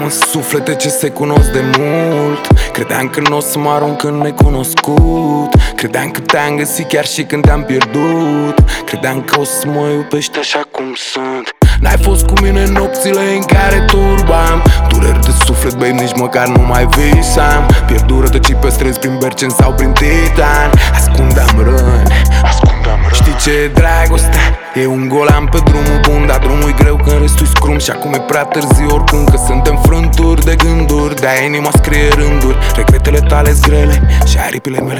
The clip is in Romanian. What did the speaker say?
În suflete ce se cunosc de mult. Credeam că n-o să mă arunc în necunoscut. Credeam că te-am găsit chiar și când te-am pierdut. Credeam că o să mă iubești așa cum sunt. N-ai fost cu mine în nopțile în care turbam. Dureri de suflet, babe, nici măcar nu mai visam. Pierdut rătăcit pe străzi prin Bercen sau prin Titan. Ascundeam răni. Știi ce e dragostea? E un golan pe drumul bun, dar drumul e greu când restul scrum. Și acum e prea târziu oricum, că suntem frânturi de gânduri. De-aia inima scrie rânduri. Regretele tale-s grele și aripile mele